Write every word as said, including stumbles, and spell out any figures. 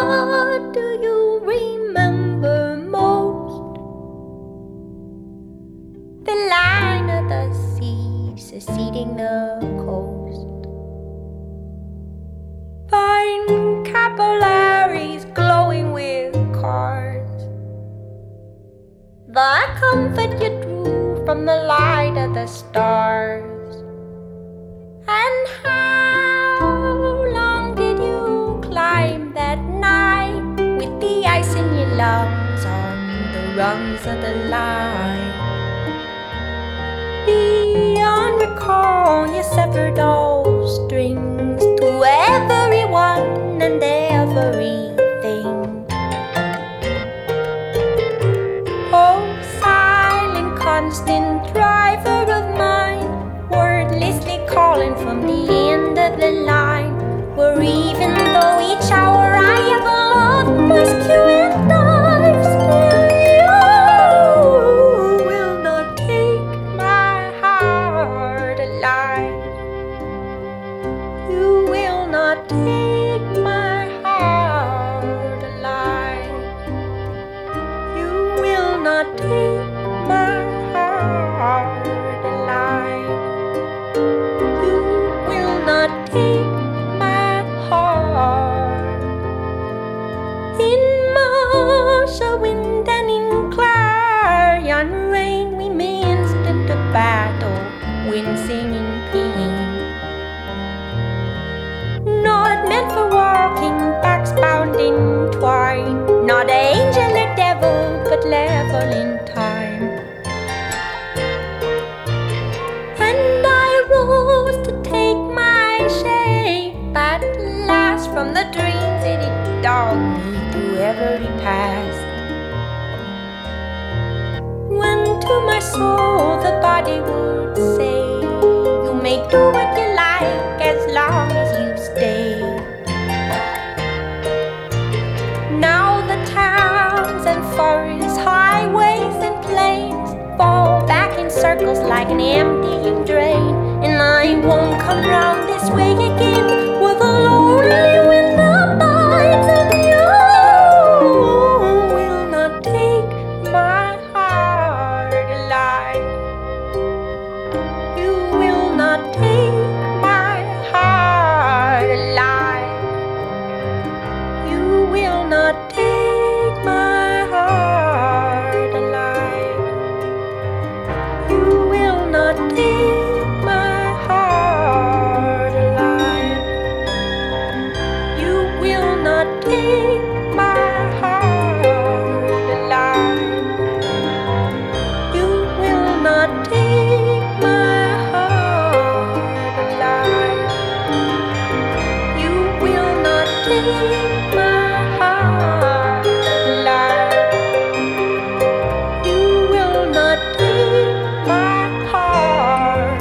What do you remember most? The line of the sea succeeding the coast. Fine capillaries glowing with cars. The comfort you drew from the light of the stars. And how long did you climb that night with the ice in your lungs on the rungs of the line? Beyond recall, you severed all strings to everyone and everything. Oh, silent, constant driver of mine, wordlessly calling from the end of the line, where even though each hour I have loved must you and I, still you will not take my heart alive. You will not take my heart alive. You will not take my heart alive. You will not take my heart. In marsh, a wind, and in clarion rain, we may instant a battle, wincing in pain. Not meant for walking, backs bound in twine, not angel or devil, but level in time. And I rose to take my shape at last from the dreams that it dogged me through every past. When to my soul the body would say, you may do what you like as long as you stay. Now the towns and forests, highways and plains fall back in circles like an emptying drain, and I won't come round this way again with a lonely wind abides, and you will not take my heart alive. You will not take my heart alive. You will not take my heart alive. You will not take my heart alive. You will not take my heart alive. You will not take my heart alive. You will not take my heart alive. You will not take my heart.